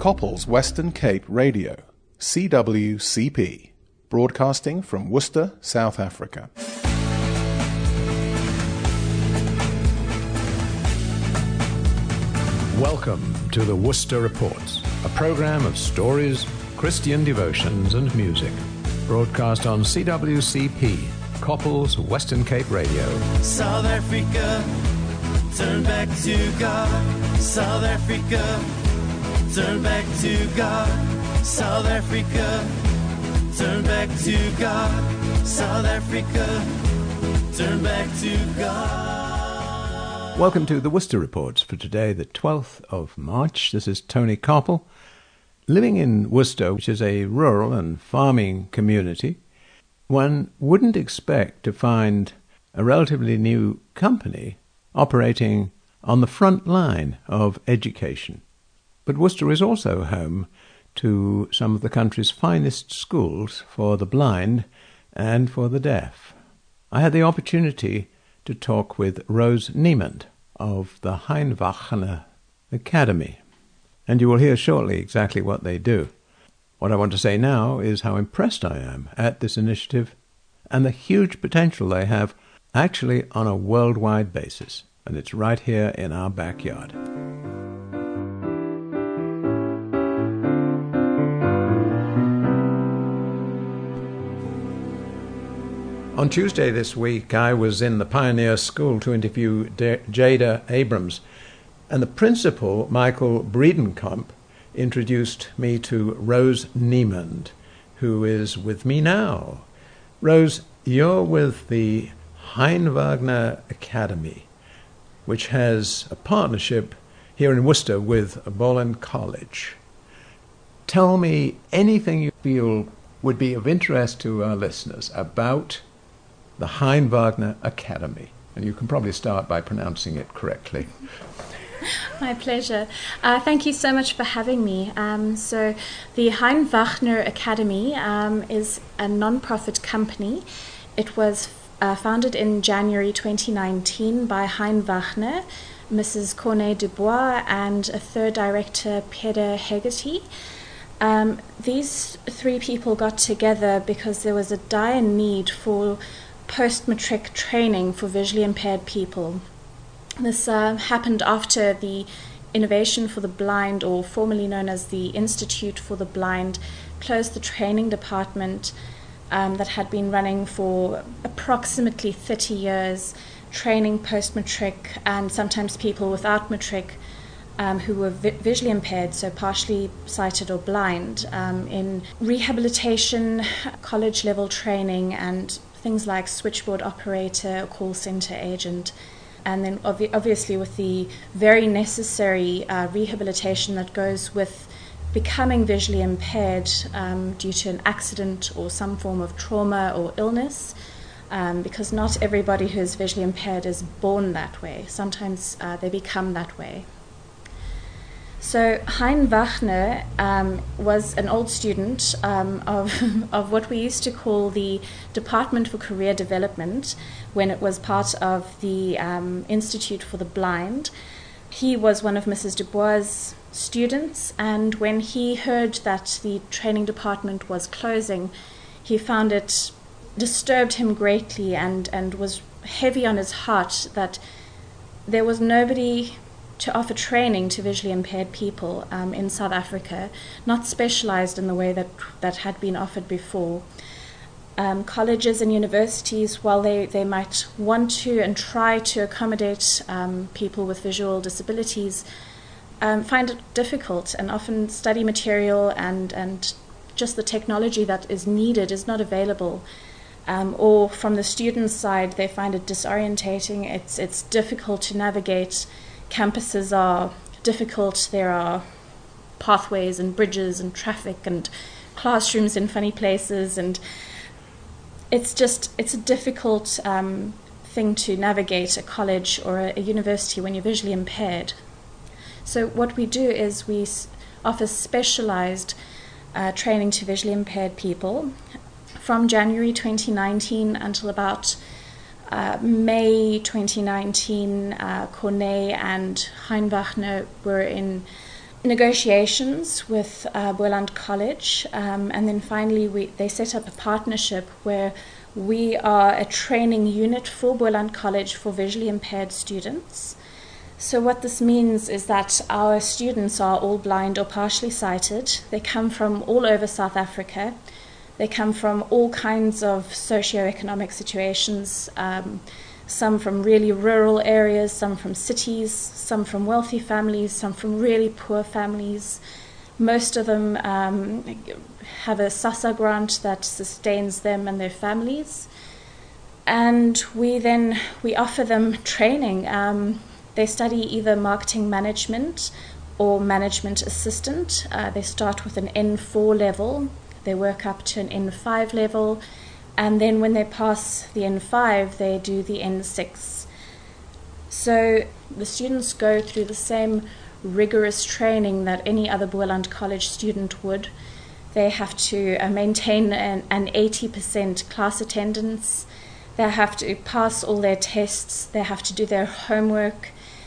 Couples Western Cape Radio, CWCP, broadcasting from Worcester, South Africa. Welcome to the Worcester Reports, a program of stories, Christian devotions and music, broadcast on CWCP, Couples Western Cape Radio. South Africa, turn back to God. South Africa, turn back to God. South Africa, turn back to God. South Africa, turn back to God. Welcome to the Worcester Reports for today, the 12th of March. This is Tony Koppel. Living in Worcester, which is a rural and farming community, one wouldn't expect to find a relatively new company operating on the front line of education. But Worcester is also home to some of the country's finest schools for the blind and for the deaf. I had the opportunity to talk with Rose Niemand of the Hein Wagner Academy, and you will hear shortly exactly what they do. What I want to say now is how impressed I am at this initiative and the huge potential they have actually on a worldwide basis, and it's right here in our backyard. On Tuesday this week, I was in the Pioneer School to interview Jada Abrams, and the principal, Michael Breedenkamp, introduced me to Rose Niemand, who is with me now. Rose, you're with the Hein Wagner Academy, which has a partnership here in Worcester with Boland College. Tell me anything you feel would be of interest to our listeners about the Hein Wagner Academy. And you can probably start by pronouncing it correctly. My pleasure. Thank you so much for having me. So the Hein Wagner Academy is a non-profit company. It was founded in January 2019 by Hein Wagner, Mrs. Cornet Dubois, and a third director, Peter Hegarty. These three people got together because there was a dire need for post-matric training for visually impaired people. This happened after the Innovation for the Blind, or formerly known as the Institute for the Blind, closed the training department that had been running for approximately 30 years, training post-matric and sometimes people without matric who were visually impaired, so partially sighted or blind, in rehabilitation, college-level training, and things like switchboard operator, call center agent, and then obviously with the very necessary rehabilitation that goes with becoming visually impaired due to an accident or some form of trauma or illness, because not everybody who is visually impaired is born that way. Sometimes they become that way. So Hein Wagner was an old student of what we used to call the Department for Career Development when it was part of the Institute for the Blind. He was one of Mrs. Dubois' students, and when he heard that the training department was closing, he found it disturbed him greatly and was heavy on his heart that there was nobody to offer training to visually impaired people in South Africa, not specialized in the way that had been offered before. Colleges and universities, while they might want to and try to accommodate people with visual disabilities, find it difficult, and often study material and just the technology that is needed is not available. Or from the students' side, they find it disorientating. It's difficult to navigate. Campuses are difficult. There are pathways and bridges and traffic and classrooms in funny places, and it's a difficult thing to navigate a college or a university when you're visually impaired. So what we do is we offer specialized training to visually impaired people. From January 2019 until about May 2019, Cornet and Hein Wagner were in negotiations with Boland College, and then finally they set up a partnership where we are a training unit for Boland College for visually impaired students. So what this means is that our students are all blind or partially sighted. They come from all over South Africa. They come from all kinds of socioeconomic situations, some from really rural areas, some from cities, some from wealthy families, some from really poor families. Most of them have a SASSA grant that sustains them and their families. And we offer them training. They study either marketing management or management assistant. They start with an N4 level. They work up to an N5 level, and then when they pass the N5, they do the N6. So the students go through the same rigorous training that any other Boland College student would. They have to maintain an 80% class attendance. They have to pass all their tests. They have to do their homework.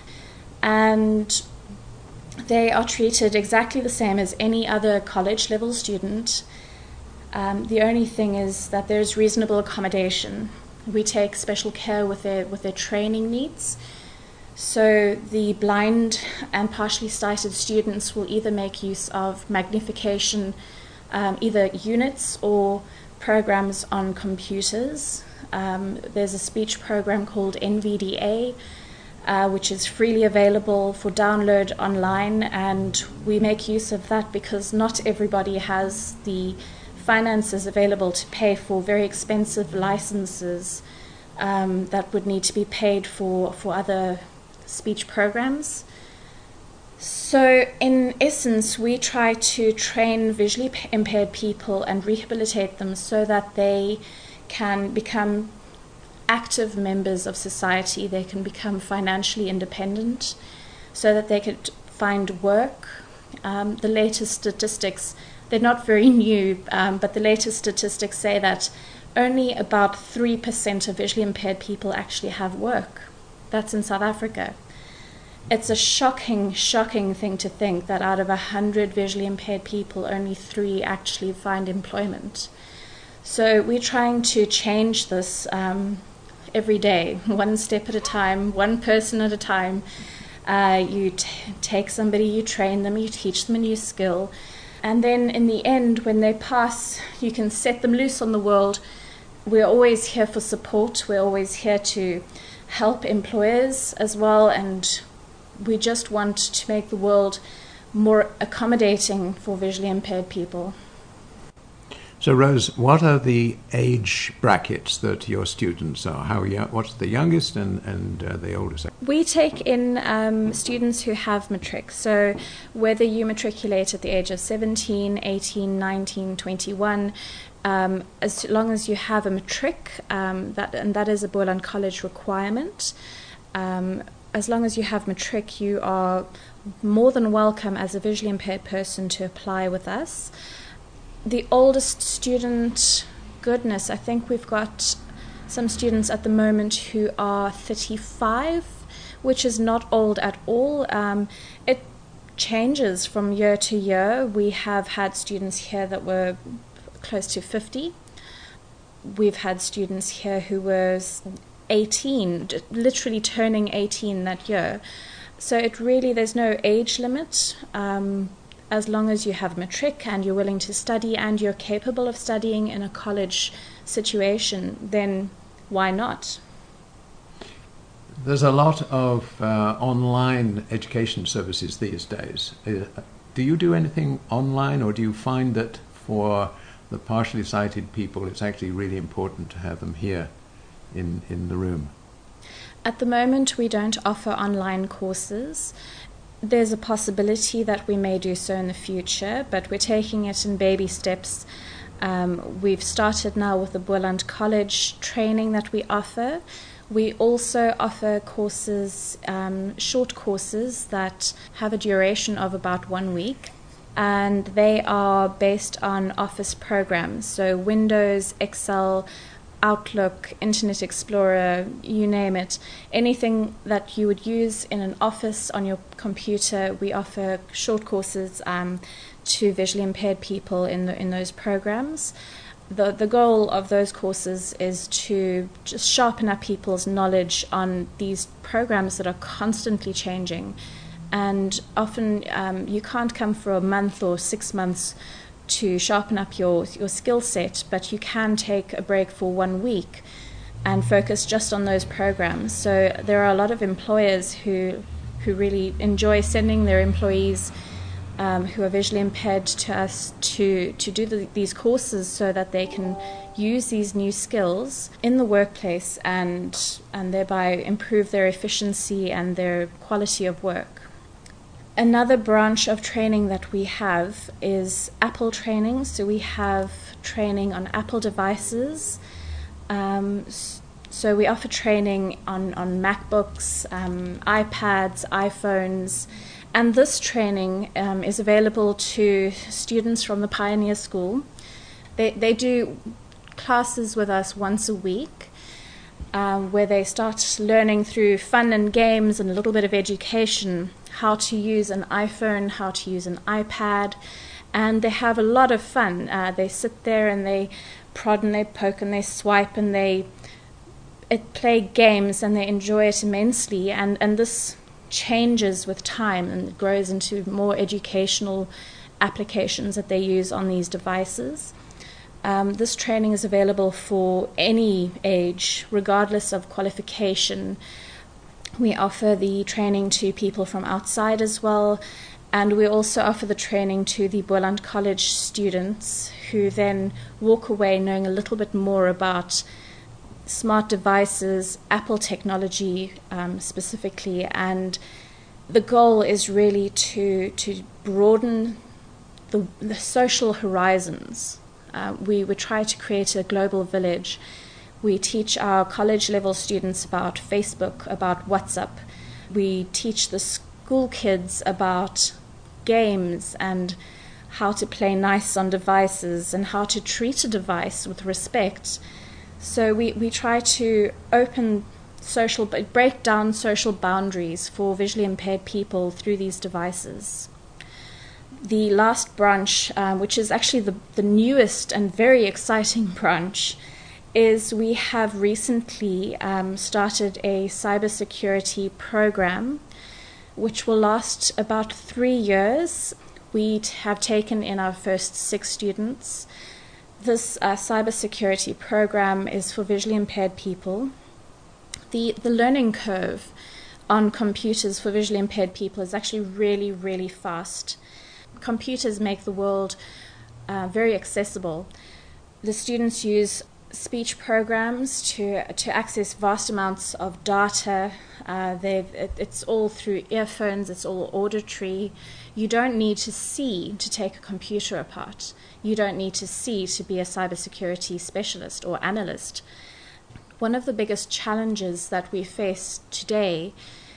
And they are treated exactly the same as any other college-level student. The only thing is that there's reasonable accommodation. We take special care with their training needs. So the blind and partially sighted students will either make use of magnification, either units or programs on computers. There's a speech program called NVDA, which is freely available for download online, and we make use of that because not everybody has the finances available to pay for very expensive licenses that would need to be paid for other speech programs. So in essence, we try to train visually impaired people and rehabilitate them so that they can become active members of society. They can become financially independent so that they could find work. The latest statistics, they're not very new, but the latest statistics say that only about 3% of visually impaired people actually have work. That's in South Africa. It's a shocking thing to think that out of 100 visually impaired people, only 3 actually find employment. So we're trying to change this every day, one step at a time, one person at a time. You take somebody, you train them, you teach them a new skill, and then in the end, when they pass, you can set them loose on the world. We're always here for support. We're always here to help employers as well, and we just want to make the world more accommodating for visually impaired people. So, Rose, what are the age brackets that your students are? What's the youngest and the oldest? We take in students who have matric. So whether you matriculate at the age of 17, 18, 19, 21, as long as you have a matric, that is a Boland College requirement. As long as you have matric, you are more than welcome as a visually impaired person to apply with us. The oldest student, goodness, I think we've got some students at the moment who are 35, which is not old at all. It changes from year to year. We have had students here that were close to 50. We've had students here who were 18, literally turning 18 that year. So there's no age limit. As long as you have matric and you're willing to study and you're capable of studying in a college situation, then why not? There's a lot of online education services these days. Do you do anything online, or do you find that for the partially sighted people it's actually really important to have them here in the room? At the moment, we don't offer online courses. There's a possibility that we may do so in the future, but we're taking it in baby steps. We've started now with the Boland College training that we offer. We also offer courses, short courses that have a duration of about 1 week, and they are based on Office programs, so Windows, Excel, Outlook, Internet Explorer, you name it. Anything that you would use in an office on your computer, we offer short courses to visually impaired people in those programs. The goal of those courses is to just sharpen up people's knowledge on these programs that are constantly changing. And often you can't come for a month or 6 months to sharpen up your skill set, but you can take a break for 1 week and focus just on those programs. So there are a lot of employers who really enjoy sending their employees who are visually impaired to us to do these courses so that they can use these new skills in the workplace and thereby improve their efficiency and their quality of work. Another branch of training that we have is Apple training. So we have training on Apple devices. So we offer training on MacBooks, iPads, iPhones, and this training is available to students from the Pioneer School. They do classes with us once a week where they start learning through fun and games and a little bit of education how to use an iPhone, how to use an iPad, and they have a lot of fun. They sit there and they prod and they poke and they swipe and they play games and they enjoy it immensely, and this changes with time and grows into more educational applications that they use on these devices. This training is available for any age, regardless of qualification. We offer the training to people from outside as well, and we also offer the training to the Boland College students who then walk away knowing a little bit more about smart devices, Apple technology specifically, and the goal is really to broaden the social horizons. We try to create a global village. We teach our college-level students about Facebook, about WhatsApp. We teach the school kids about games and how to play nice on devices and how to treat a device with respect. So we try to break down social boundaries for visually impaired people through these devices. The last branch, which is actually the newest and very exciting branch, is we have recently started a cybersecurity program which will last about 3 years. We have taken in our first 6 students. This cybersecurity program is for visually impaired people. The learning curve on computers for visually impaired people is actually really, really fast. Computers make the world very accessible. The students use speech programs to access vast amounts of data. It's all through earphones, it's all auditory. You don't need to see to take a computer apart. You don't need to see to be a cybersecurity specialist or analyst. One of the biggest challenges that we face today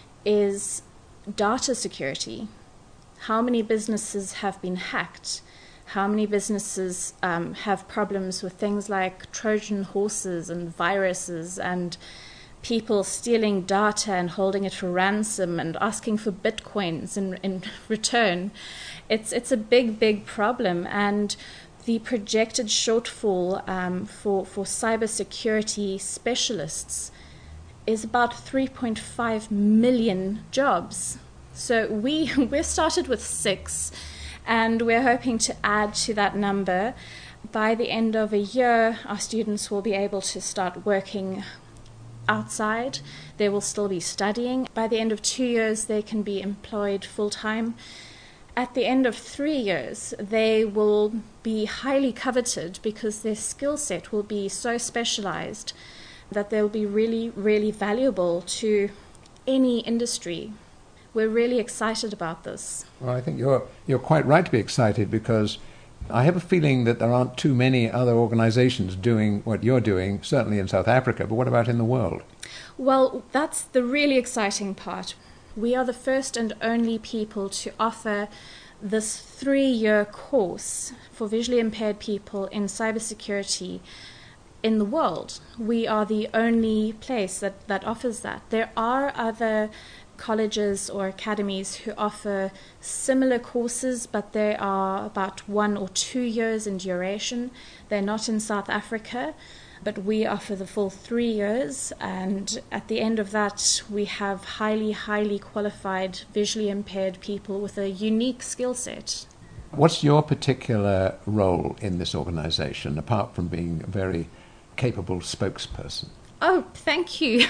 is data security. How many businesses have been hacked? How many businesses have problems with things like Trojan horses and viruses and people stealing data and holding it for ransom and asking for bitcoins in return? It's a big problem, and the projected shortfall for cybersecurity specialists is about 3.5 million jobs. So we're started with 6. And we're hoping to add to that number. By the end of a year, our students will be able to start working outside. They will still be studying. By the end of 2 years, they can be employed full-time. At the end of 3 years, they will be highly coveted because their skill set will be so specialized that they'll be really, really valuable to any industry. We're really excited about this. Well, I think you're quite right to be excited, because I have a feeling that there aren't too many other organizations doing what you're doing, certainly in South Africa, but what about in the world? Well, that's the really exciting part. We are the first and only people to offer this 3-year course for visually impaired people in cybersecurity in the world. We are the only place that offers that. There are other colleges or academies who offer similar courses, but they are about 1 or 2 years in duration. They're not in South Africa, but we offer the full 3 years, and at the end of that we have highly qualified visually impaired people with a unique skill set. What's your particular role in this organization, apart from being a very capable spokesperson? Oh, thank you.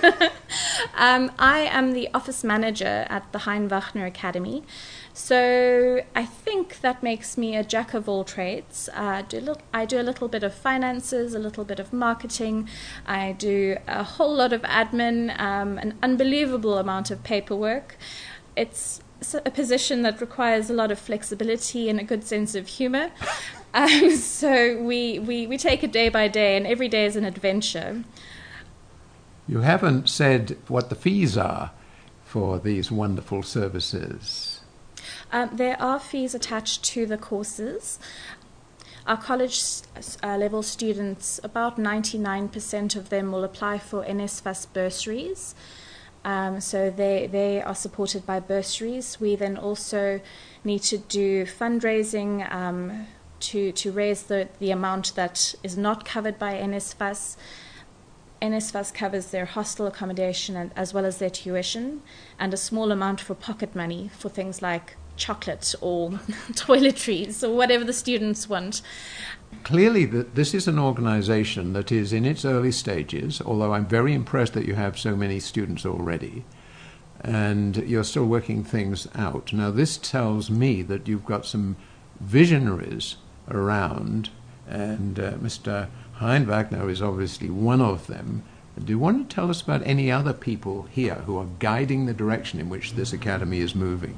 I am the office manager at the Hein Wagner Academy. So I think that makes me a jack of all trades. I do a little bit of finances, a little bit of marketing. I do a whole lot of admin, an unbelievable amount of paperwork. It's a position that requires a lot of flexibility and a good sense of humor. So we take it day by day, and every day is an adventure. You haven't said what the fees are for these wonderful services. There are fees attached to the courses. Our college level students, about 99% of them will apply for NSFAS bursaries. So they are supported by bursaries. We then also need to do fundraising to raise the amount that is not covered by NSFAS. NSFAS covers their hostel accommodation as well as their tuition, and a small amount for pocket money for things like chocolate or toiletries or whatever the students want. Clearly, this is an organization that is in its early stages, although I'm very impressed that you have so many students already, and you're still working things out. Now, this tells me that you've got some visionaries around, and Mr. Hein Wagner is obviously one of them. Do you want to tell us about any other people here who are guiding the direction in which this academy is moving?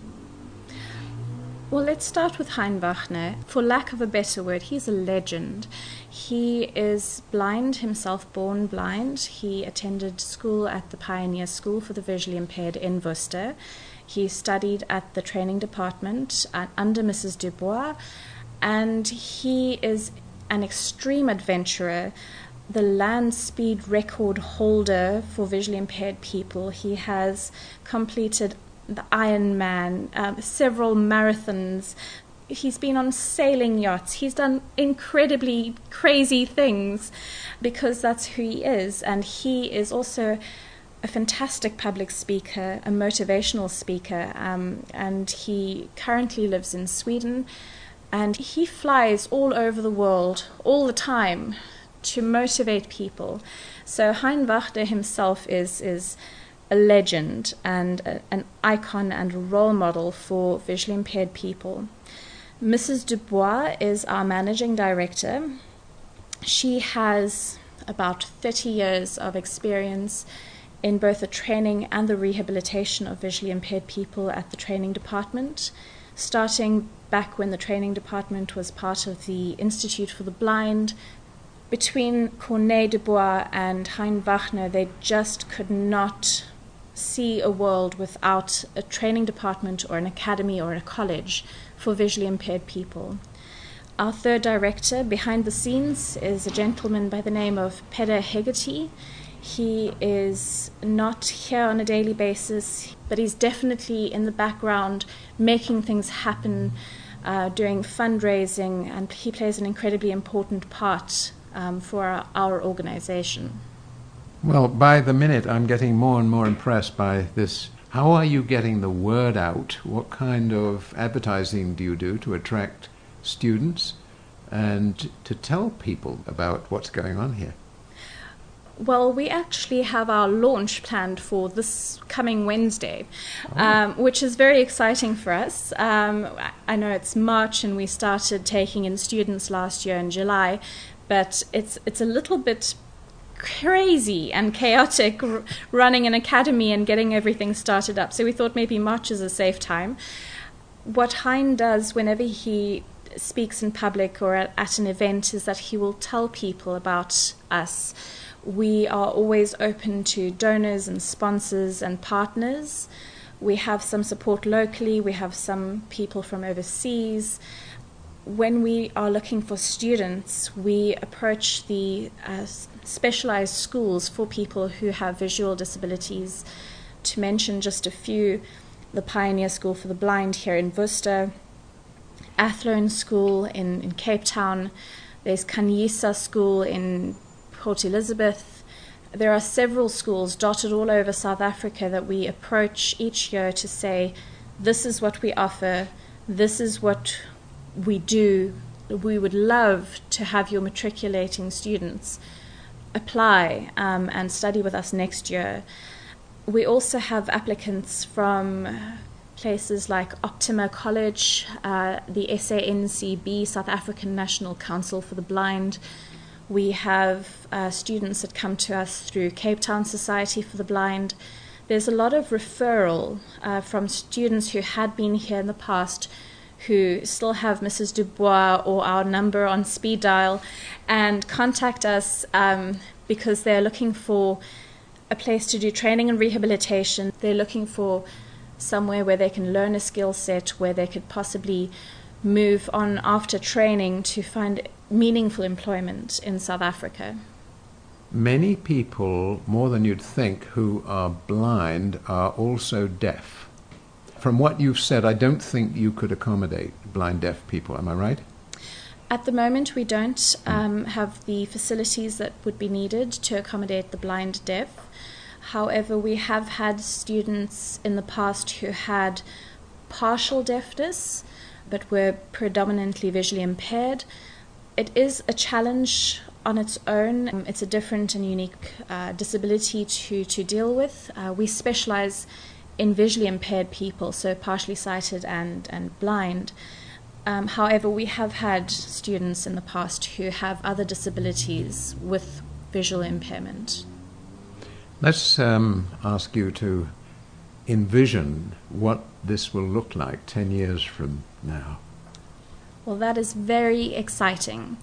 Well, let's start with Hein Wagner. For lack of a better word, he's a legend. He is blind himself, born blind. He attended school at the Pioneer School for the Visually Impaired in Worcester. He studied at the training department under Mrs. Dubois, and he is an extreme adventurer, the land speed record holder for visually impaired people. He has completed the Ironman, several marathons. He's been on sailing yachts. He's done incredibly crazy things because that's who he is. And he is also a fantastic public speaker, a motivational speaker, and he currently lives in Sweden. And he flies all over the world, all the time, to motivate people. So Hein Wagner himself is a legend and an icon and a role model for visually impaired people. Mrs. Dubois is our managing director. She has about 30 years of experience in both the training and the rehabilitation of visually impaired people at the training department, starting back when the training department was part of the Institute for the Blind. Between Corneille Dubois and Hein Wagner, they just could not see a world without a training department or an academy or a college for visually impaired people. Our third director behind the scenes is a gentleman by the name of Peder Hegarty. He is not here on a daily basis, but he's definitely in the background making things happen, doing fundraising, and he plays an incredibly important part for our organization. Well, by the minute, I'm getting more and more impressed by this. How are you getting the word out? What kind of advertising do you do to attract students and to tell people about what's going on here? Well, we actually have our launch planned for this coming Wednesday, which is very exciting for us. I know it's March and we started taking in students last year in July, but it's a little bit crazy and chaotic running an academy and getting everything started up. So we thought maybe March is a safe time. What Hein does whenever he speaks in public or at an event is that he will tell people about us. We are always open to donors and sponsors and partners. We have some support locally. We have some people from overseas. when we are looking for students, we approach the specialized schools for people who have visual disabilities. To mention just a few, the Pioneer School for the Blind here in Worcester, Athlone School in Cape Town, there's Kanyisa School in Port Elizabeth. There are several schools dotted all over South Africa that we approach each year to say, this is what we offer, this is what we do. We would love to have your matriculating students apply and study with us next year. We also have applicants from places like Optima College, the SANCB, South African National Council for the Blind. We have students that come to us through Cape Town Society for the Blind. There's a lot of referral from students who had been here in the past who still have Mrs. Dubois or our number on speed dial and contact us because they're looking for a place to do training and rehabilitation. They're looking for somewhere where they can learn a skill set, where they could possibly move on after training to find meaningful employment in South Africa. Many people, more than you'd think, who are blind are also deaf. From what you've said, I don't think you could accommodate blind deaf people. Am I right? At the moment, we don't have the facilities that would be needed to accommodate the blind deaf. However, we have had students in the past who had partial deafness but were predominantly visually impaired. It is a challenge on its own. It's a different and unique disability to deal with. We specialize in visually impaired people, so partially sighted and blind. However, we have had students in the past who have other disabilities with visual impairment. Let's ask you to envision what this will look like 10 years from now. Well, that is very exciting.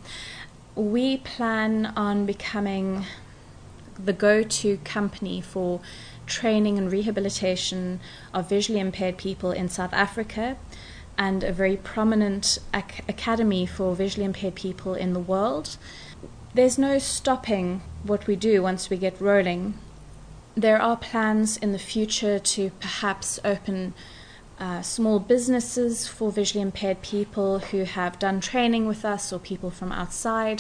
We plan on becoming the go-to company for training and rehabilitation of visually impaired people in South Africa and a very prominent academy for visually impaired people in the world. There's no stopping what we do once we get rolling. There are plans in the future to perhaps open small businesses for visually impaired people who have done training with us or people from outside.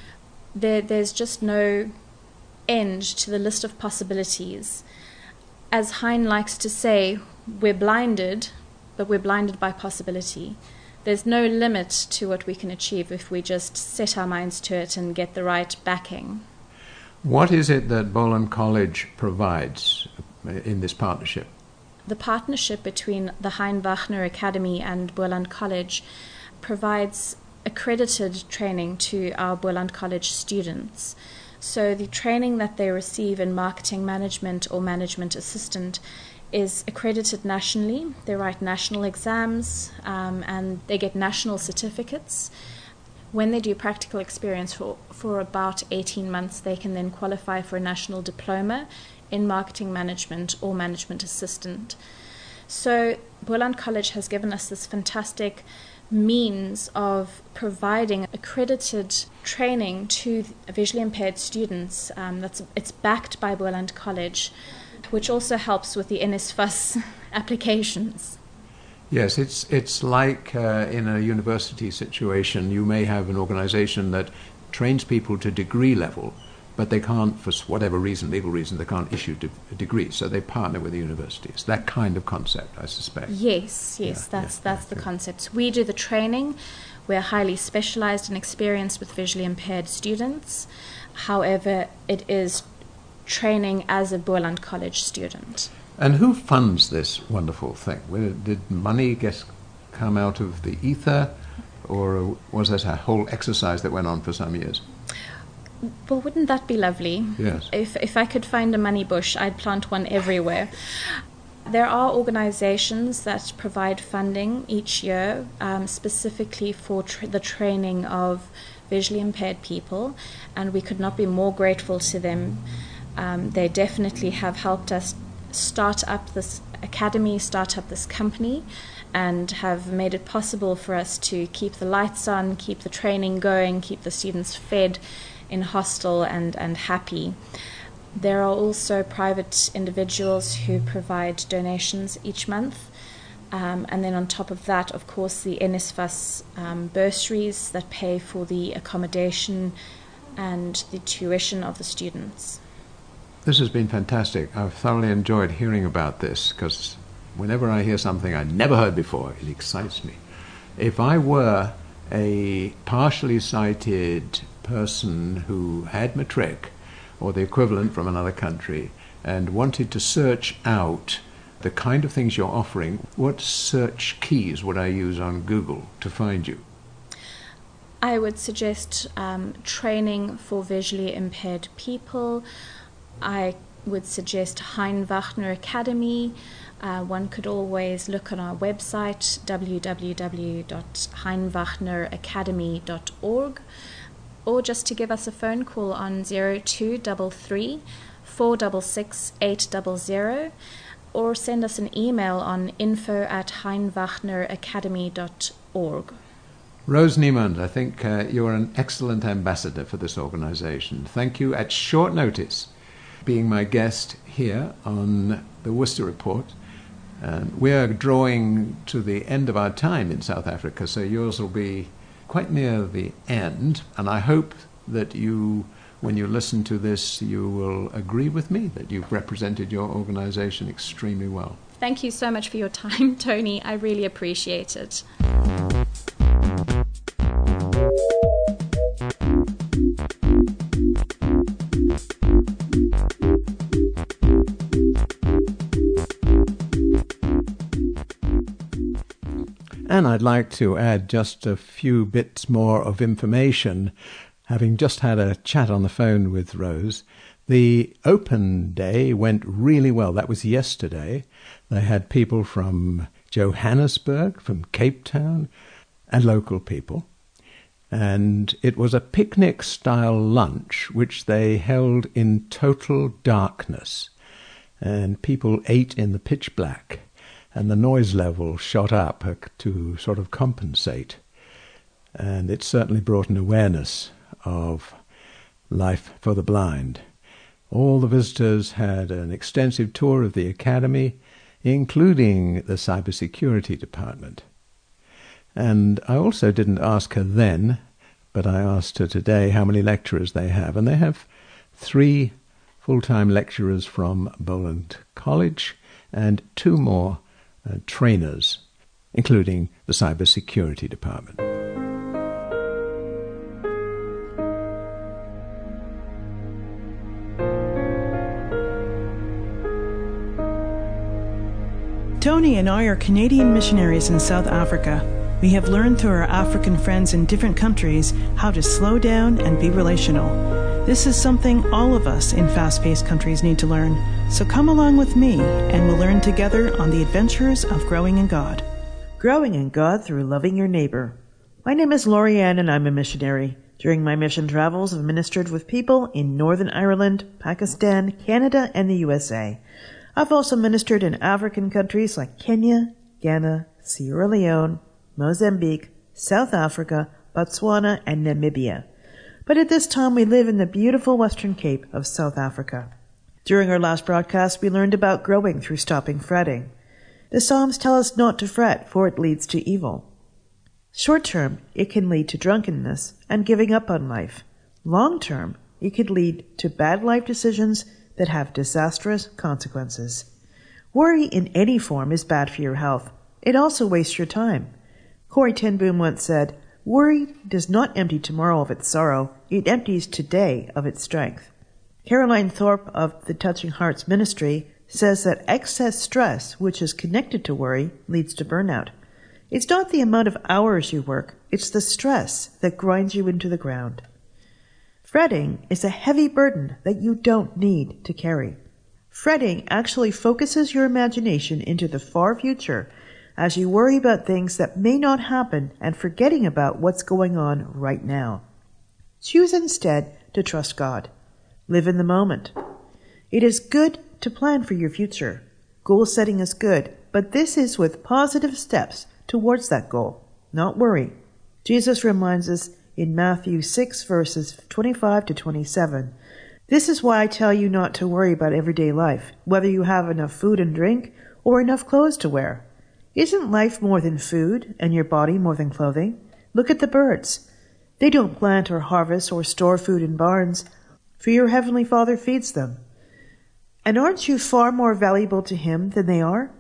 There's just no end to the list of possibilities. As Hein likes to say, we're blinded, but we're blinded by possibility. There's no limit to what we can achieve if we just set our minds to it and get the right backing. What is it that Boland College provides in this partnership? The partnership between the Hein Wagner Academy and Boland College provides accredited training to our Boland College students. So the training that they receive in marketing management or management assistant is accredited nationally. They write national exams and they get national certificates. When they do practical experience for about 18 months, they can then qualify for a national diploma in marketing management or management assistant. So Boland College has given us this fantastic means of providing accredited training to visually impaired students. It's backed by Boland College, which also helps with the NSFAS applications. Yes, it's like in a university situation, you may have an organization that trains people to degree level, but they can't, for whatever reason, legal reason, they can't issue a degree, so they partner with the universities. That kind of concept, I suspect. Yes, that's the concept. We do the training. We're highly specialized and experienced with visually impaired students. However, it is training as a Boland College student. And who funds this wonderful thing? Did money come out of the ether, or was this a whole exercise that went on for some years? Well, wouldn't that be lovely? Yes. If I could find a money bush, I'd plant one everywhere. There are organizations that provide funding each year specifically for the training of visually impaired people, and we could not be more grateful to them. They definitely have helped us start up this academy, start up this company, and have made it possible for us to keep the lights on, keep the training going, keep the students fed in hostel and happy. There are also private individuals who provide donations each month. And then on top of that, of course, the NSFAS bursaries that pay for the accommodation and the tuition of the students. This has been fantastic. I've thoroughly enjoyed hearing about this because whenever I hear something I never heard before, it excites me. If I were a partially sighted person who had matric or the equivalent from another country and wanted to search out the kind of things you're offering, what search keys would I use on Google to find you? I would suggest training for visually impaired people. I would suggest Hein Wachner Academy. One could always look on our website, www.heinwachneracademy.org, or just to give us a phone call on 0233 466 800, or send us an email on info@heinwachneracademy.org. Rose Niemand, I think you're an excellent ambassador for this organization. Thank you at short notice being my guest here on the Worcester Report. And we're drawing to the end of our time in South Africa, so yours will be quite near the end. And I hope that you, when you listen to this, you will agree with me that you've represented your organization extremely well. Thank you so much for your time, Tony. I really appreciate it. And I'd like to add just a few bits more of information. Having just had a chat on the phone with Rose, the open day went really well. That was yesterday. They had people from Johannesburg, from Cape Town, and local people. And it was a picnic-style lunch, which they held in total darkness. And people ate in the pitch black. And the noise level shot up to sort of compensate. And it certainly brought an awareness of life for the blind. All the visitors had an extensive tour of the academy, including the cybersecurity department. And I also didn't ask her then, but I asked her today how many lecturers they have. And they have 3 full-time lecturers from Boland College and 2 more trainers, including the cybersecurity department. Tony and I are Canadian missionaries in South Africa. We have learned through our African friends in different countries how to slow down and be relational. This is something all of us in fast-paced countries need to learn. So come along with me, and we'll learn together on the adventures of growing in God. Growing in God through loving your neighbor. My name is Lori Ann, and I'm a missionary. During my mission travels, I've ministered with people in Northern Ireland, Pakistan, Canada, and the USA. I've also ministered in African countries like Kenya, Ghana, Sierra Leone, Mozambique, South Africa, Botswana, and Namibia. But at this time we live in the beautiful Western Cape of South Africa. During our last broadcast, we learned about growing through stopping fretting. The Psalms tell us not to fret, for it leads to evil. Short term, it can lead to drunkenness and giving up on life. Long term, it could lead to bad life decisions that have disastrous consequences. Worry in any form is bad for your health. It also wastes your time. Corrie ten Boom once said, "Worry does not empty tomorrow of its sorrow, it empties today of its strength." Caroline Thorpe of the Touching Hearts Ministry says that excess stress, which is connected to worry, leads to burnout. It's not the amount of hours you work, it's the stress that grinds you into the ground. Fretting is a heavy burden that you don't need to carry. Fretting actually focuses your imagination into the far future as you worry about things that may not happen and forgetting about what's going on right now. Choose instead to trust God. Live in the moment. It is good to plan for your future. Goal setting is good, but this is with positive steps towards that goal, not worry. Jesus reminds us in Matthew 6, verses 25 to 27, "This is why I tell you not to worry about everyday life, whether you have enough food and drink or enough clothes to wear. Isn't life more than food, and your body more than clothing? Look at the birds. They don't plant or harvest or store food in barns, for your heavenly Father feeds them. And aren't you far more valuable to Him than they are?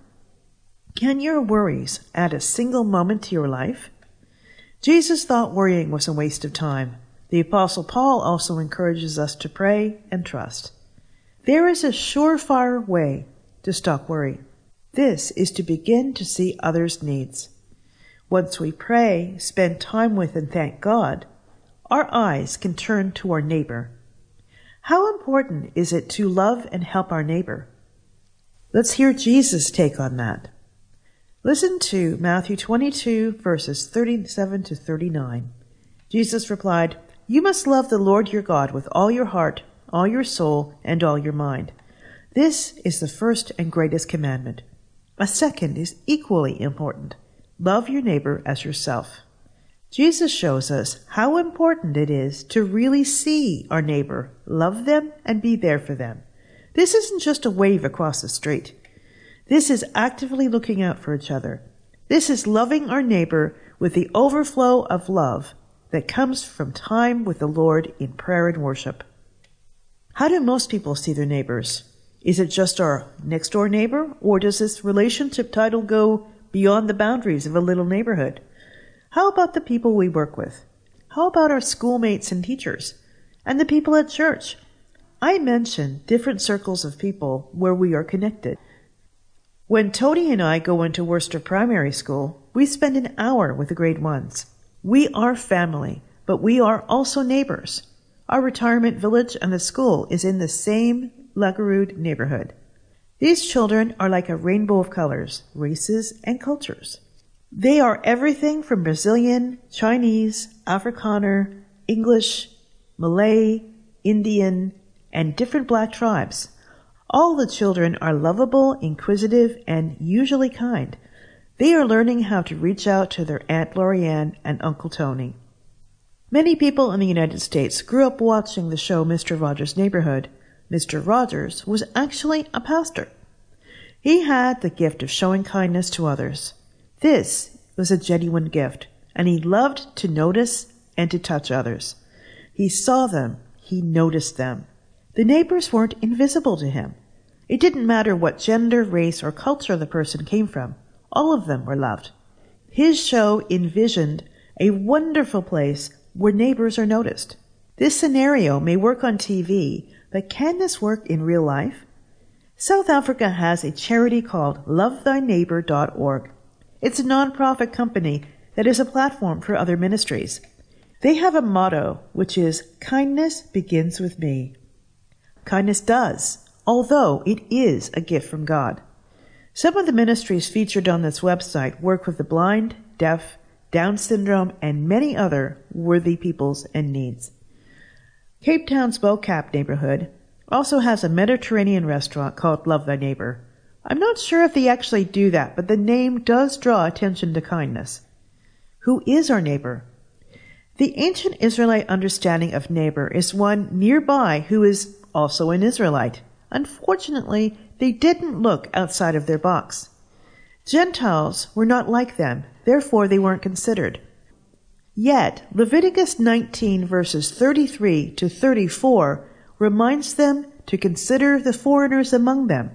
Can your worries add a single moment to your life?" Jesus thought worrying was a waste of time. The Apostle Paul also encourages us to pray and trust. There is a surefire way to stop worry. This is to begin to see others' needs. Once we pray, spend time with and thank God, our eyes can turn to our neighbor. How important is it to love and help our neighbor? Let's hear Jesus' take on that. Listen to Matthew 22, verses 37 to 39. Jesus replied, "You must love the Lord your God with all your heart, all your soul, and all your mind. This is the first and greatest commandment. A second is equally important. Love your neighbor as yourself." Jesus shows us how important it is to really see our neighbor, love them, and be there for them. This isn't just a wave across the street. This is actively looking out for each other. This is loving our neighbor with the overflow of love that comes from time with the Lord in prayer and worship. How do most people see their neighbors? Is it just our next-door neighbor, or does this relationship title go beyond the boundaries of a little neighborhood? How about the people we work with? How about our schoolmates and teachers? And the people at church? I mentioned different circles of people where we are connected. When Tony and I go into Worcester Primary School, we spend an hour with the grade ones. We are family, but we are also neighbors. Our retirement village and the school is in the same Lagarud neighborhood. These children are like a rainbow of colors, races, and cultures. They are everything from Brazilian, Chinese, Afrikaner, English, Malay, Indian, and different black tribes. All the children are lovable, inquisitive, and usually kind. They are learning how to reach out to their Aunt Lorianne and Uncle Tony. Many people in the United States grew up watching the show Mr. Rogers' Neighborhood. Mr. Rogers was actually a pastor. He had the gift of showing kindness to others. This was a genuine gift, and he loved to notice and to touch others. He saw them. He noticed them. The neighbors weren't invisible to him. It didn't matter what gender, race, or culture the person came from. All of them were loved. His show envisioned a wonderful place where neighbors are noticed. This scenario may work on TV, but can this work in real life? South Africa has a charity called lovethyneighbor.org. It's a non-profit company that is a platform for other ministries. They have a motto, which is, "Kindness begins with me." Kindness does, although it is a gift from God. Some of the ministries featured on this website work with the blind, deaf, Down syndrome, and many other worthy peoples and needs. Cape Town's Bocap neighborhood also has a Mediterranean restaurant called Love Thy Neighbor. I'm not sure if they actually do that, but the name does draw attention to kindness. Who is our neighbor? The ancient Israelite understanding of neighbor is one nearby who is also an Israelite. Unfortunately, they didn't look outside of their box. Gentiles were not like them, therefore they weren't considered. Yet, Leviticus 19 verses 33 to 34 reminds them to consider the foreigners among them.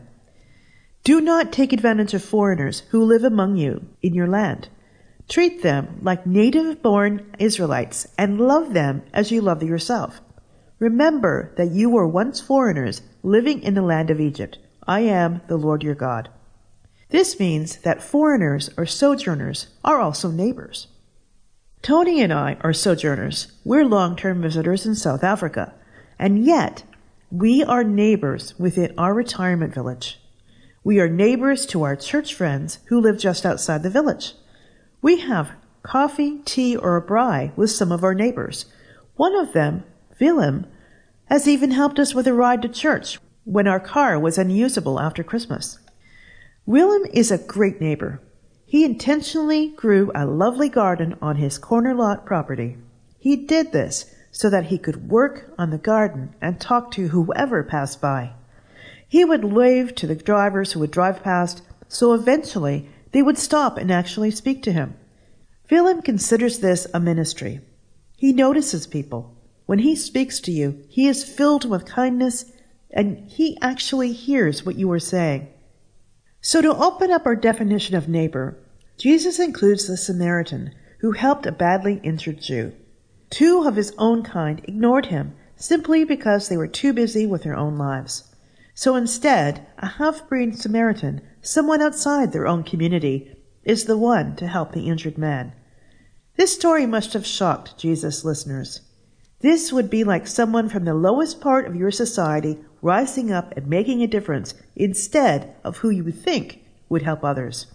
Do not take advantage of foreigners who live among you in your land. Treat them like native-born Israelites and love them as you love yourself. Remember that you were once foreigners living in the land of Egypt. I am the Lord your God. This means that foreigners or sojourners are also neighbors. Tony and I are sojourners. We're long-term visitors in South Africa. And yet, we are neighbors within our retirement village. We are neighbors to our church friends who live just outside the village. We have coffee, tea, or a braai with some of our neighbors. One of them, Willem, has even helped us with a ride to church when our car was unusable after Christmas. Willem is a great neighbor. He intentionally grew a lovely garden on his corner lot property. He did this so that he could work on the garden and talk to whoever passed by. He would wave to the drivers who would drive past, so eventually they would stop and actually speak to him. Willem considers this a ministry. He notices people. When he speaks to you, he is filled with kindness, and he actually hears what you are saying. So to open up our definition of neighbor, Jesus includes the Samaritan who helped a badly injured Jew. 2 of his own kind ignored him simply because they were too busy with their own lives. So instead, a half-breed Samaritan, someone outside their own community, is the one to help the injured man. This story must have shocked Jesus' listeners. This would be like someone from the lowest part of your society rising up and making a difference instead of who you would think would help others.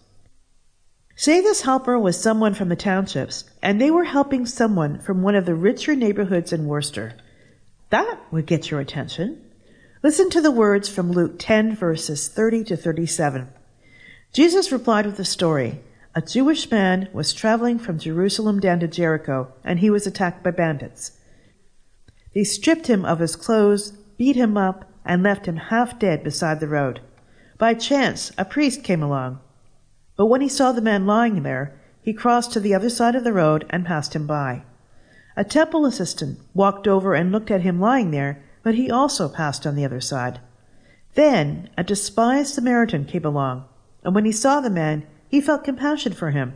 Say this helper was someone from the townships, and they were helping someone from one of the richer neighborhoods in Worcester. That would get your attention. Listen to the words from Luke 10, verses 30 to 37. Jesus replied with a story. A Jewish man was traveling from Jerusalem down to Jericho, and he was attacked by bandits. They stripped him of his clothes, beat him up, and left him half dead beside the road. By chance, a priest came along. But when he saw the man lying there, he crossed to the other side of the road and passed him by. A temple assistant walked over and looked at him lying there, but he also passed on the other side. Then a despised Samaritan came along, and when he saw the man, he felt compassion for him.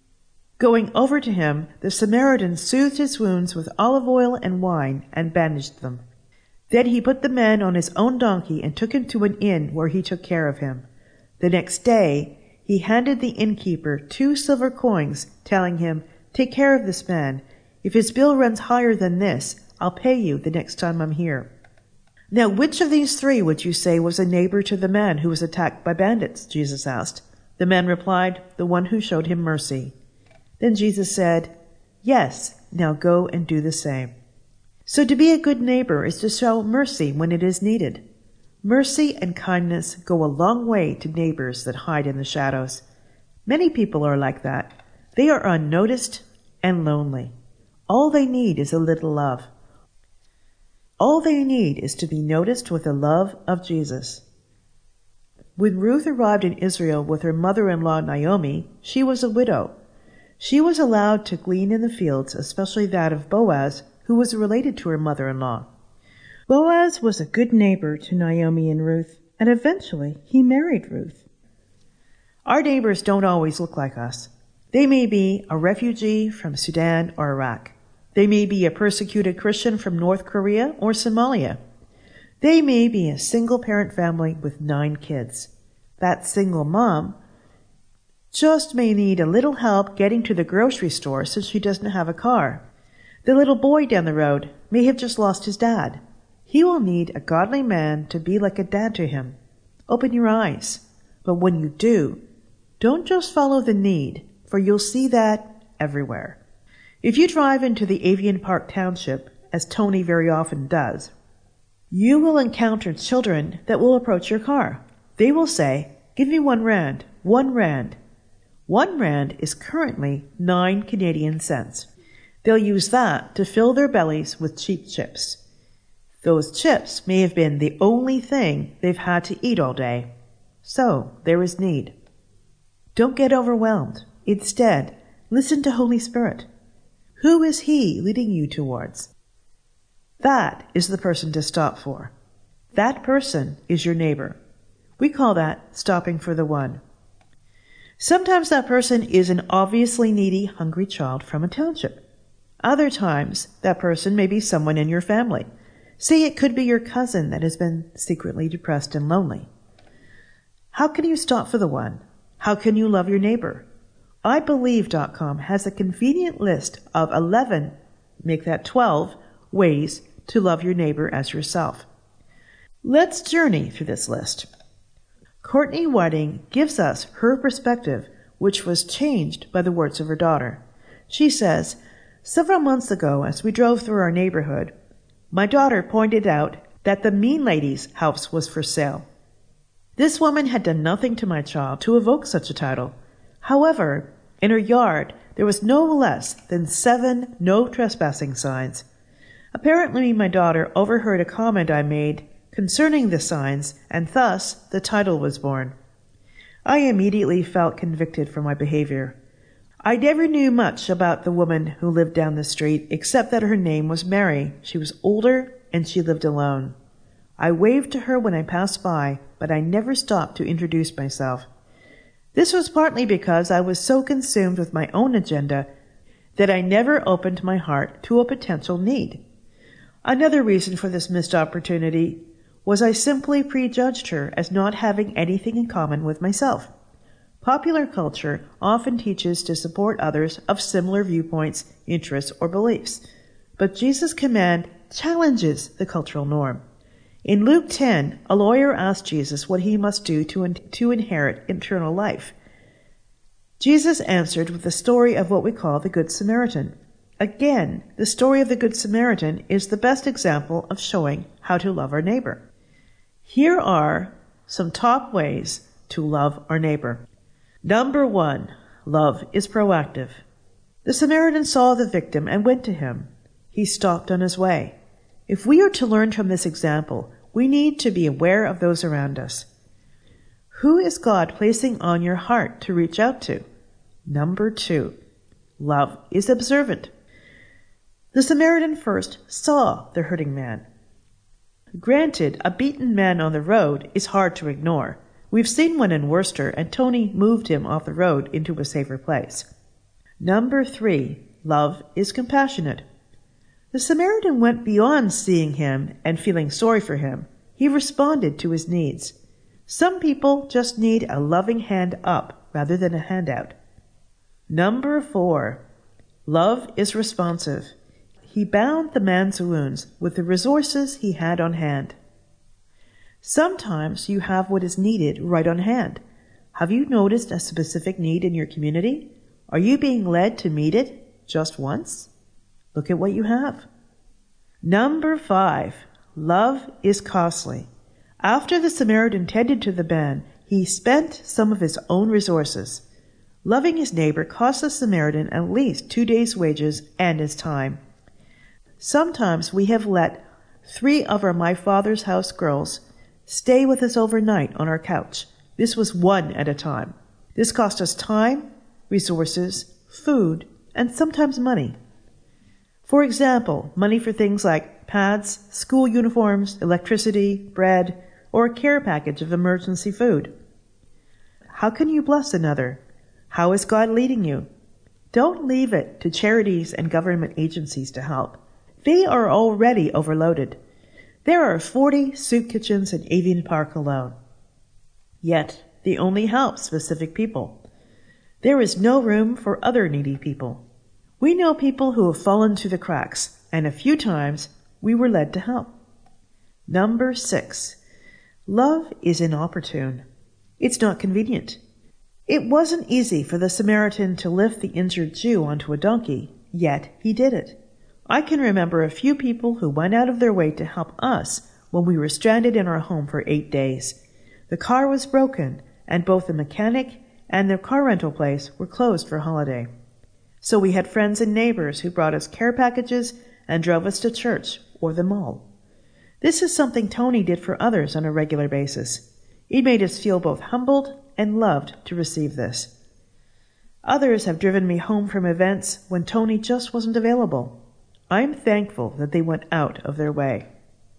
Going over to him, the Samaritan soothed his wounds with olive oil and wine and bandaged them. Then he put the man on his own donkey and took him to an inn where he took care of him. The next day, he handed the innkeeper 2 silver coins, telling him, "Take care of this man. If his bill runs higher than this, I'll pay you the next time I'm here." Now, which of these 3 would you say was a neighbor to the man who was attacked by bandits? Jesus asked. The man replied, "The one who showed him mercy." Then Jesus said, "Yes, now go and do the same." So to be a good neighbor is to show mercy when it is needed. Mercy and kindness go a long way to neighbors that hide in the shadows. Many people are like that. They are unnoticed and lonely. All they need is a little love. All they need is to be noticed with the love of Jesus. When Ruth arrived in Israel with her mother-in-law Naomi, she was a widow. She was allowed to glean in the fields, especially that of Boaz, who was related to her mother-in-law. Boaz was a good neighbor to Naomi and Ruth, and eventually he married Ruth. Our neighbors don't always look like us. They may be a refugee from Sudan or Iraq. They may be a persecuted Christian from North Korea or Somalia. They may be a single-parent family with 9 kids. That single mom just may need a little help getting to the grocery store since she doesn't have a car. The little boy down the road may have just lost his dad. He will need a godly man to be like a dad to him. Open your eyes. But when you do, don't just follow the need, for you'll see that everywhere. If you drive into the Avian Park Township, as Tony very often does, you will encounter children that will approach your car. They will say, "Give me 1 rand, 1 rand." 1 rand is currently 9 Canadian cents. They'll use that to fill their bellies with cheap chips. Those chips may have been the only thing they've had to eat all day. So, there is need. Don't get overwhelmed. Instead, listen to Holy Spirit. Who is He leading you towards? That is the person to stop for. That person is your neighbor. We call that stopping for the one. Sometimes that person is an obviously needy, hungry child from a township. Other times, that person may be someone in your family. Say it could be your cousin that has been secretly depressed and lonely. How can you stop for the one? How can you love your neighbor? IBelieve.com has a convenient list of 11, make that 12, ways to love your neighbor as yourself. Let's journey through this list. Courtney Whiting gives us her perspective, which was changed by the words of her daughter. She says, "Several months ago, as we drove through our neighborhood, my daughter pointed out that the Mean Lady's house was for sale. This woman had done nothing to my child to evoke such a title. However, in her yard, there was no less than 7 no trespassing signs. Apparently, my daughter overheard a comment I made concerning the signs, and thus the title was born. I immediately felt convicted for my behavior. I never knew much about the woman who lived down the street, except that her name was Mary. She was older, and she lived alone. I waved to her when I passed by, but I never stopped to introduce myself. This was partly because I was so consumed with my own agenda that I never opened my heart to a potential need. Another reason for this missed opportunity was I simply prejudged her as not having anything in common with myself. Popular culture often teaches to support others of similar viewpoints, interests, or beliefs, but Jesus' command challenges the cultural norm. In Luke 10, a lawyer asked Jesus what he must do to inherit eternal life. Jesus answered with the story of what we call the Good Samaritan. Again, the story of the Good Samaritan is the best example of showing how to love our neighbor. Here are some top ways to love our neighbor. Number 1, love is proactive. The Samaritan saw the victim and went to him. He stopped on his way. If we are to learn from this example, we need to be aware of those around us. Who is God placing on your heart to reach out to? Number 2, love is observant. The Samaritan first saw the hurting man. Granted, a beaten man on the road is hard to ignore. We've seen one in Worcester, and Tony moved him off the road into a safer place. Number 3, love is compassionate. The Samaritan went beyond seeing him and feeling sorry for him. He responded to his needs. Some people just need a loving hand up rather than a handout. Number 4, love is responsive. He bound the man's wounds with the resources he had on hand. Sometimes you have what is needed right on hand. Have you noticed a specific need in your community? Are you being led to meet it just once? Look at what you have. Number 5, love is costly. After the Samaritan tended to the man, he spent some of his own resources. Loving his neighbor cost the Samaritan at least 2 days' wages and his time. Sometimes we have let 3 of our My Father's House girls stay with us overnight on our couch. This was 1 at a time. This cost us time, resources, food, and sometimes money. For example, money for things like pads, school uniforms, electricity, bread, or a care package of emergency food. How can you bless another? How is God leading you? Don't leave it to charities and government agencies to help. They are already overloaded. There are 40 soup kitchens in Avian Park alone. Yet, they only help specific people. There is no room for other needy people. We know people who have fallen through the cracks, and a few times we were led to help. Number 6, love is inopportune. It's not convenient. It wasn't easy for the Samaritan to lift the injured Jew onto a donkey, yet he did it. I can remember a few people who went out of their way to help us when we were stranded in our home for 8 days. The car was broken, and both the mechanic and the car rental place were closed for holiday. So we had friends and neighbors who brought us care packages and drove us to church or the mall. This is something Tony did for others on a regular basis. It made us feel both humbled and loved to receive this. Others have driven me home from events when Tony just wasn't available. I'm thankful that they went out of their way.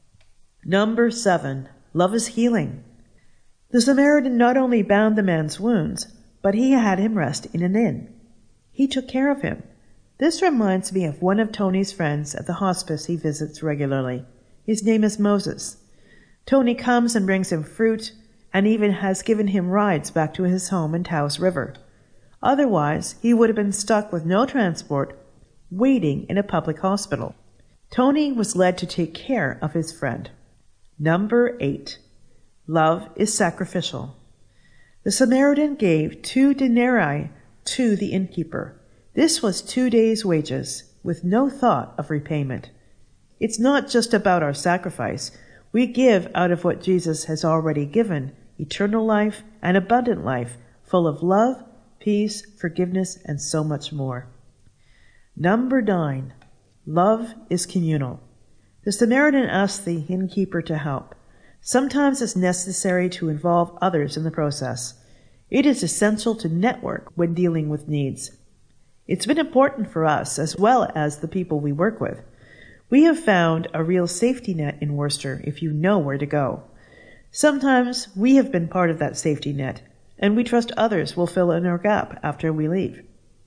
Number 7, love is healing. The Samaritan not only bound the man's wounds, but he had him rest in an inn. He took care of him. This reminds me of one of Tony's friends at the hospice he visits regularly. His name is Moses. Tony comes and brings him fruit, and even has given him rides back to his home in Taos River. Otherwise, he would have been stuck with no transport, waiting in a public hospital. Tony was led to take care of his friend. Number 8, love is sacrificial. The Samaritan gave 2 denarii to the innkeeper. This was 2 days' wages, with no thought of repayment. It's not just about our sacrifice. We give out of what Jesus has already given, eternal life, and abundant life, full of love, peace, forgiveness, and so much more. Number 9. Love is communal. The Samaritan asked the innkeeper to help. Sometimes it's necessary to involve others in the process. It is essential to network when dealing with needs. It's been important for us as well as the people we work with. We have found a real safety net in Worcester if you know where to go. Sometimes we have been part of that safety net, and we trust others will fill in our gap after we leave.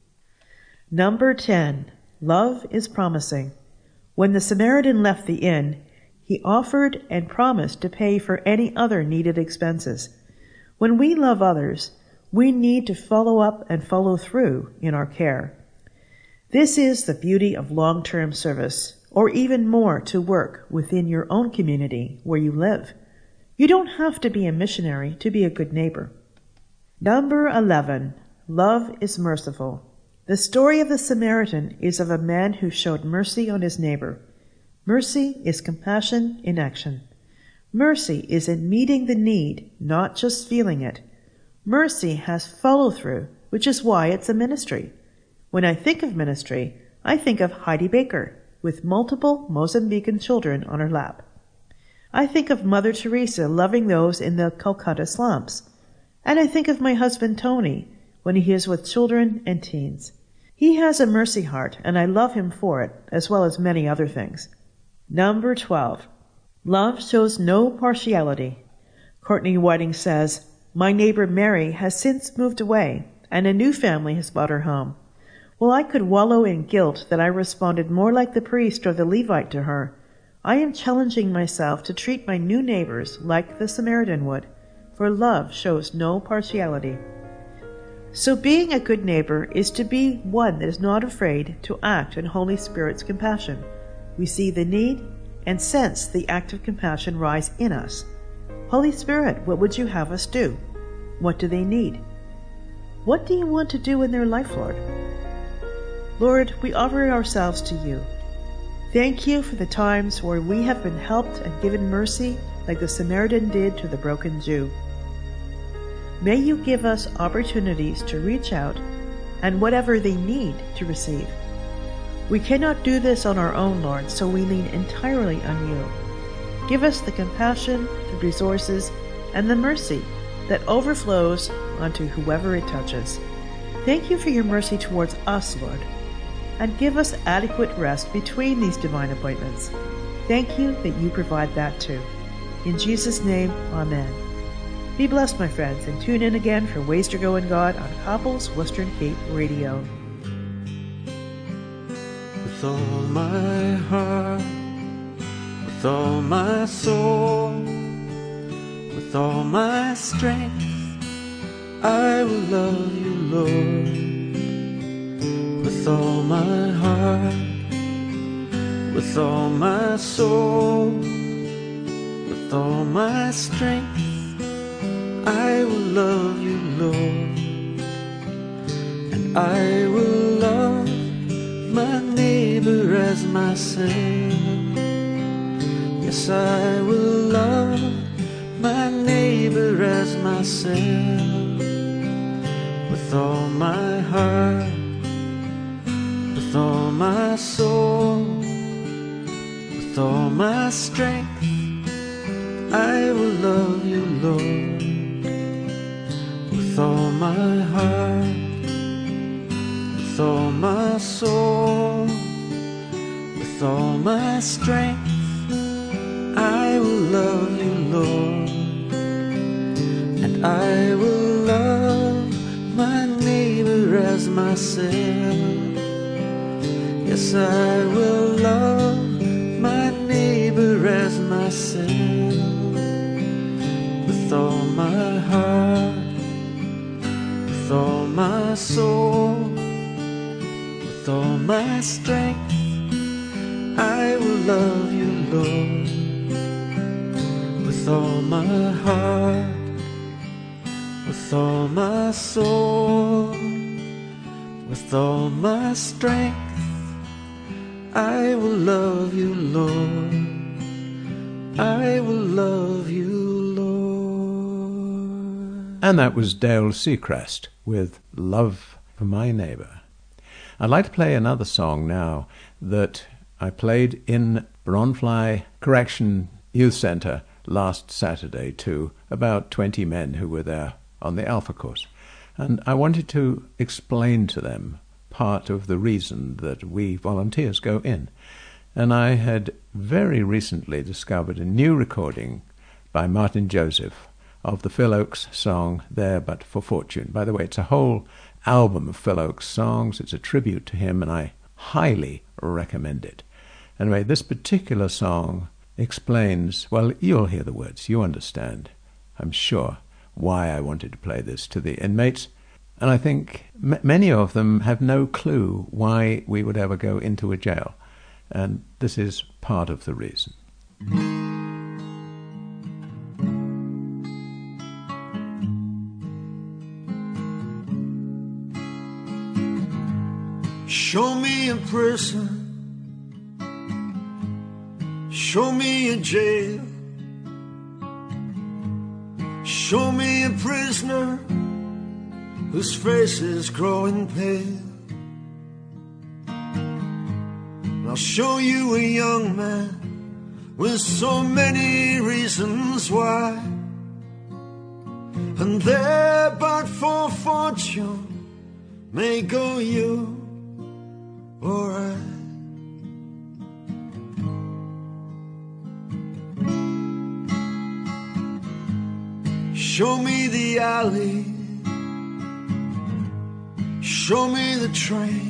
Number 10. Love is promising. When the Samaritan left the inn, he offered and promised to pay for any other needed expenses. When we love others, we need to follow up and follow through in our care. This is the beauty of long-term service, or even more to work within your own community where you live. You don't have to be a missionary to be a good neighbor. Number 11. Love is merciful. The story of the Samaritan is of a man who showed mercy on his neighbor. Mercy is compassion in action. Mercy is in meeting the need, not just feeling it. Mercy has follow-through, which is why it's a ministry. When I think of ministry, I think of Heidi Baker, with multiple Mozambican children on her lap. I think of Mother Teresa loving those in the Calcutta slums. And I think of my husband Tony when he is with children and teens. He has a mercy heart, and I love him for it, as well as many other things. Number 12. Love shows no partiality. Courtney Whiting says, "My neighbor Mary has since moved away, and a new family has bought her home. While I could wallow in guilt that I responded more like the priest or the Levite to her, I am challenging myself to treat my new neighbors like the Samaritan would, for love shows no partiality." So being a good neighbor is to be one that is not afraid to act in Holy Spirit's compassion. We see the need and sense the act of compassion rise in us. Holy Spirit, what would you have us do? What do they need? What do you want to do in their life, Lord? Lord, we offer ourselves to you. Thank you for the times where we have been helped and given mercy like the Samaritan did to the broken Jew. May you give us opportunities to reach out and whatever they need to receive. We cannot do this on our own, Lord, so we lean entirely on you. Give us the compassion, the resources, and the mercy that overflows onto whoever it touches. Thank you for your mercy towards us, Lord, and give us adequate rest between these divine appointments. Thank you that you provide that too. In Jesus' name, amen. Be blessed, my friends, and tune in again for Ways to Go in God on Copple's Western Cape Radio. With all my heart, with all my soul, with all my strength, I will love you, Lord. With all my heart, with all my soul, with all my strength, I will love you, Lord. And I will love my neighbor as myself. Yes, I will love my neighbor as myself. With all my heart, with all my soul, with all my strength, I will love you, Lord. With all my heart, with all my soul, with all my strength, I will love you, Lord. And I will love my neighbor as myself. Yes, I will love my neighbor as myself. With all my heart, with all my soul, with all my strength, I will love you, Lord. With all my heart, with all my soul, with all my strength, I will love you, Lord. I will love you, Lord. And that was Dale Seacrest with Love for My Neighbor. I'd like to play another song now that I played in Bronfly Correction Youth Centre last Saturday to about 20 men who were there on the Alpha course. And I wanted to explain to them part of the reason that we volunteers go in. And I had very recently discovered a new recording by Martin Joseph of the Phil Oakes song There But for Fortune. By the way, it's a whole album of Phil Oakes songs. It's a tribute to him, and I highly recommend it. Anyway, this particular song explains, well, you'll hear the words, you understand, I'm sure, why I wanted to play this to the inmates. And I think many of them have no clue why we would ever go into a jail. And this is part of the reason. Show me a prison, show me a jail, show me a prisoner whose face is growing pale. I'll show you a young man with so many reasons why, and there but for fortune may go you or I. Show me the alley, show me the train,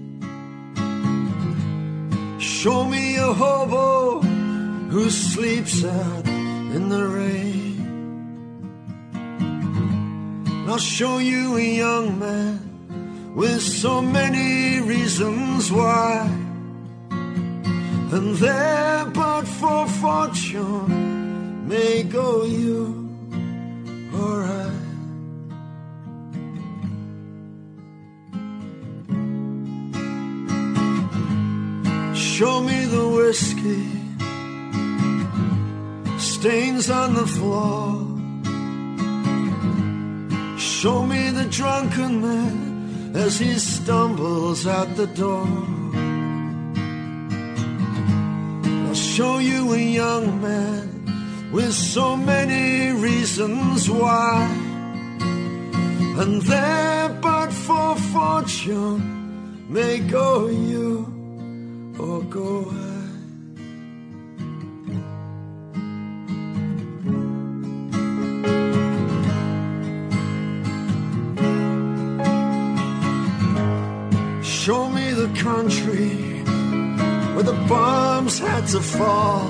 show me a hobo who sleeps out in the rain. I'll show you a young man with so many reasons why, and there but for fortune may go you or I. Show me the whiskey stains on the floor, show me the drunken man as he stumbles out the door. I'll show you a young man with so many reasons why, and there but for fortune may go you or go I. Show me the country where the bombs had to fall,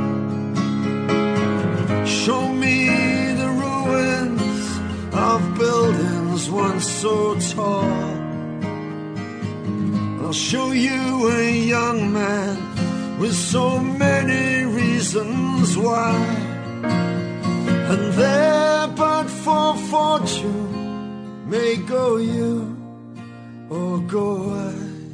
show me the ruins of buildings once so tall. I'll show you a young man with so many reasons why, and there but for fortune may go you or go I.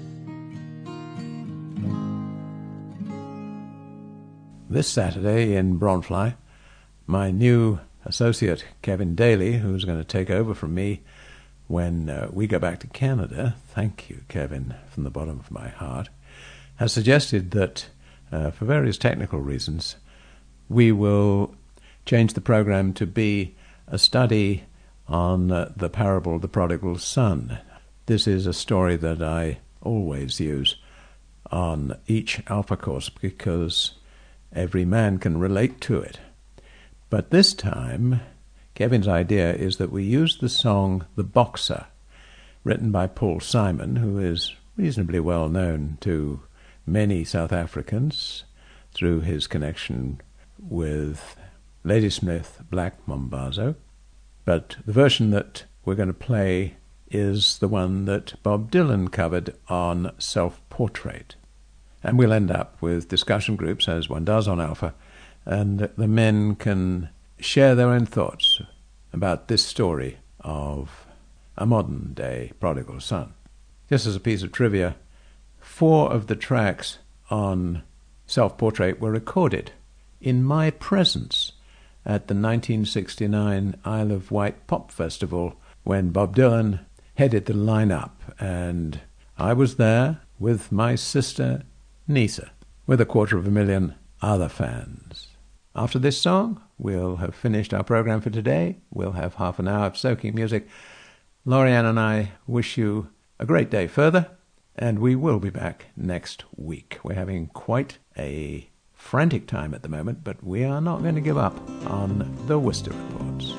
This Saturday in Bronfly, my new associate Kevin Daly, who's going to take over from me when we go back to Canada, thank you, Kevin, from the bottom of my heart, has suggested that for various technical reasons, we will change the program to be a study on the parable of the prodigal son. This is a story that I always use on each Alpha course because every man can relate to it. But this time, Kevin's idea is that we use the song The Boxer, written by Paul Simon, who is reasonably well known to many South Africans through his connection with Ladysmith Black Mambazo. But the version that we're going to play is the one that Bob Dylan covered on Self-Portrait. And we'll end up with discussion groups, as one does on Alpha, and the men can share their own thoughts about this story of a modern-day prodigal son. Just as a piece of trivia, 4 of the tracks on Self-Portrait were recorded in my presence at the 1969 Isle of Wight Pop Festival when Bob Dylan headed the lineup, and I was there with my sister Nisa, with 250,000 other fans. After this song, we'll have finished our program for today. We'll have half an hour of soaking music. Lorianne and I wish you a great day further, and we will be back next week. We're having quite a frantic time at the moment, but we are not going to give up on the Worcester Reports.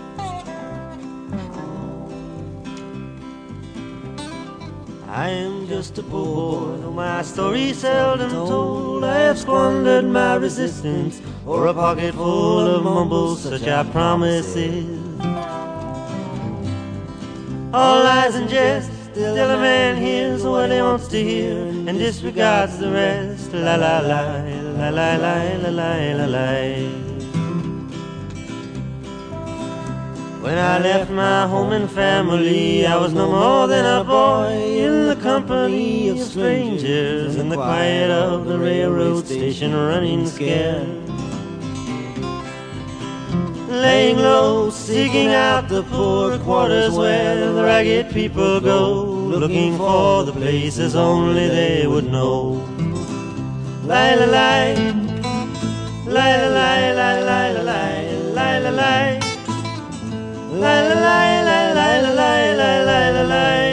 I am just a poor boy, though my story's seldom told. I have squandered my resistance for a pocket full of mumbles, such are promises. All lies and jest, still a man hears what he wants to hear and disregards the rest. La la la, la la la la la la la. When I left my home and family, I was no more than a boy in the company of strangers, in the quiet of the railroad station, running scared. Laying low, seeking out the poor quarters where the ragged people go, looking for the places only they would know. La la la, la la la la la la la la la. La la la la la la la la la la.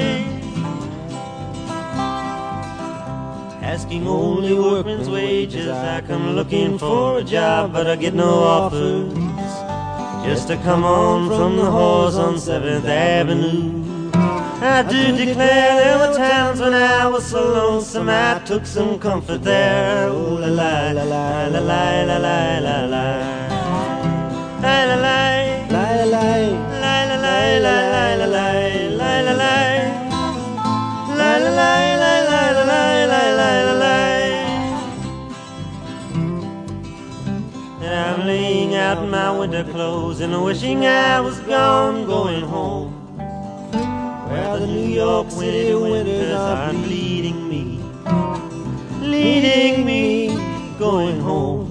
Asking only workmen's wages, I come looking for a job, but I get no offers. Just to come on from the horse on 7th Avenue. I do declare there were times when I was so lonesome I took some comfort there. Oh la la la la la la la la la la. La la la. La la la. La la la la la la la la la. La la la la la la la la la la. And I'm laying out my winter clothes and wishing I was gone, going home, where the New York City winters are leading me, going home.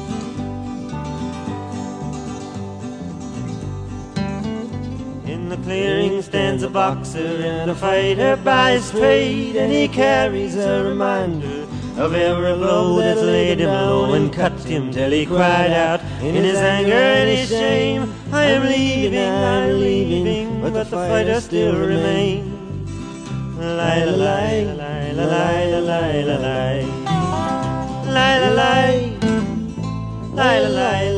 In the clearing stands a boxer and a fighter by his trade, and he carries a reminder of every blow that's laid him low and cut him till he cried out in his anger and his shame, I am leaving, but the fighter still remains. La la la la la la la la la la la la la la la.